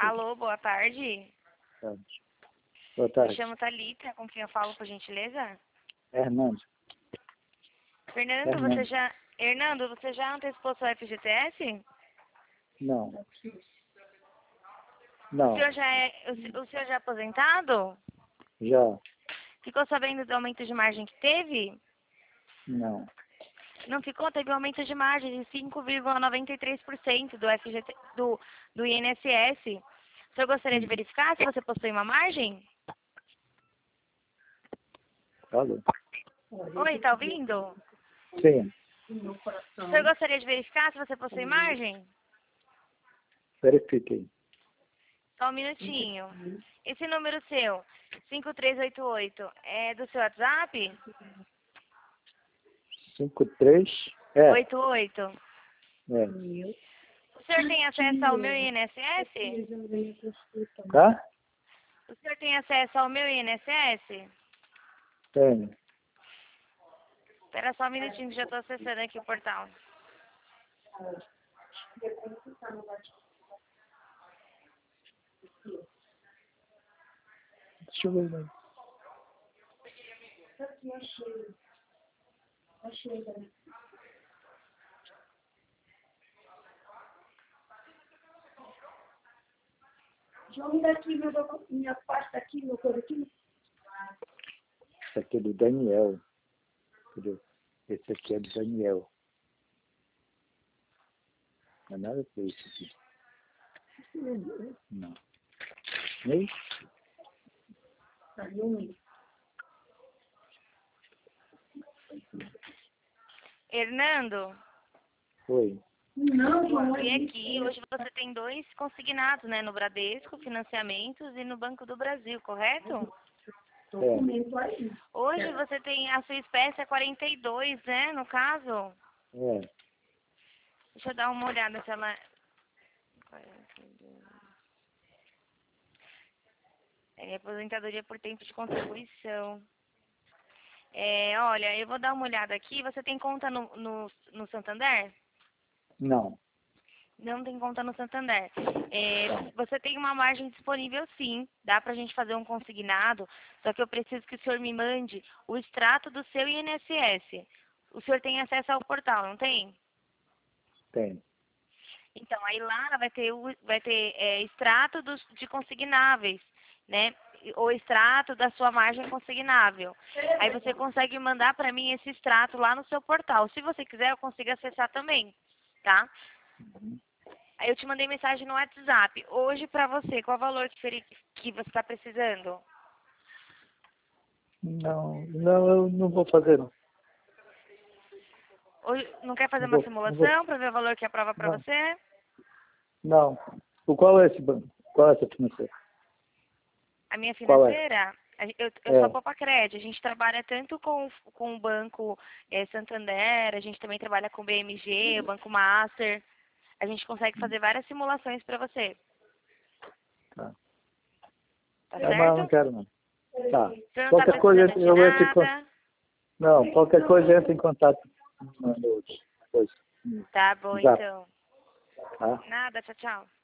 Alô, boa tarde. Tarde. Boa Me tarde. chamo Thalita, com quem eu falo, por gentileza? Hernando. Hernando, você já antecipou seu FGTS? Não. O Não. senhor o senhor já é aposentado? Já. Ficou sabendo do aumento de margem que teve? Não. Não ficou? Teve um aumento de margem de 5,93% do INSS. O senhor gostaria de verificar se você possui uma margem? Alô? Oi, tá ouvindo? Sim. O senhor gostaria de verificar se você possui margem? Verifiquei. Só um minutinho. Esse número seu, 5388, é do seu WhatsApp? 53? É. 88. É. O senhor tem acesso ao meu INSS? Tá? O senhor tem acesso ao meu INSS? Tenho. Espera só um minutinho que já estou acessando aqui o portal. Deixa eu ver. Né? João, me dá aqui minha pasta aqui, meu coisa aqui. Esse aqui é do Daniel. Entendeu? Esse aqui é do Daniel. Não é nada com isso aqui. Não. Nem? Hernando, Oi. Não, João, vi aqui, hoje você tem 2 consignados, né? No Bradesco, Financiamentos e no Banco do Brasil, correto? documento aí. Hoje você tem, a sua espécie é 42, né? No caso? É. Deixa eu dar uma olhada se ela... É aposentadoria por tempo de contribuição. Olha, eu vou dar uma olhada aqui. Você tem conta no Santander? Não. Não tem conta no Santander. Você tem uma margem disponível, sim. Dá pra gente fazer um consignado. Só que eu preciso que o senhor me mande o extrato do seu INSS. O senhor tem acesso ao portal, não tem? Tenho. Então, aí lá vai ter extrato de consignáveis, né? Ou extrato da sua margem consignável. Aí você consegue mandar para mim esse extrato lá no seu portal. Se você quiser, eu consigo acessar também, tá? Aí eu te mandei mensagem no WhatsApp. Hoje, para você, qual o valor que você está precisando? Não. Não, eu não vou fazer, não. Hoje, não quer fazer Não uma vou. Não vou. simulação para ver o valor que aprova para Não. você? Não. Qual é esse banco? Qual é essa financeira? A minha Qual é? financeira, eu sou a Popacred. A gente trabalha tanto com o Banco Santander, a gente também trabalha com o BMG, o Banco Master. A gente consegue fazer várias simulações para você. Tá. Tá Mas eu não certo? quero, não. Tá. O senhor não está Qualquer coisa precisando de eu entro em contato. nada? Não, qualquer coisa entra em contato. No coisa. Tá bom, Zap. então. Tá? Nada, tchau, tchau.